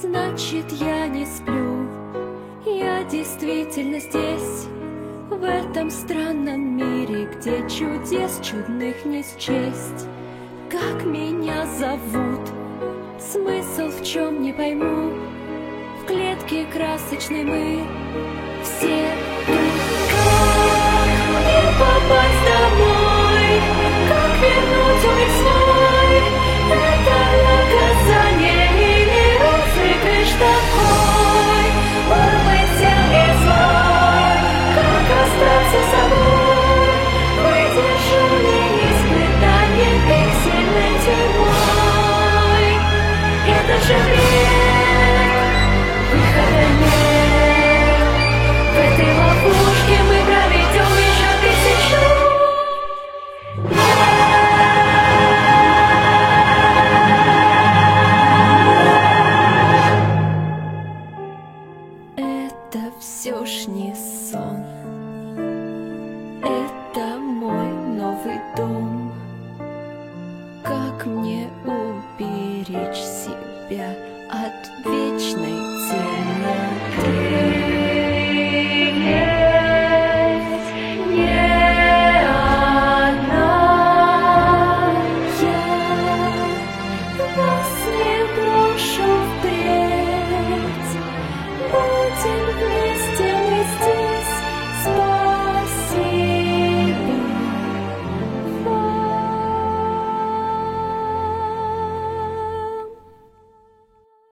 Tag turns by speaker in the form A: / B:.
A: значит, я не сплю. Я действительно здесь, в этом странном мире, где чудес чудных не счесть. Как меня зовут? Смысл в чем не пойму. В клетке красочной мы все тут. Как мне попасть домой? Как вернуть мой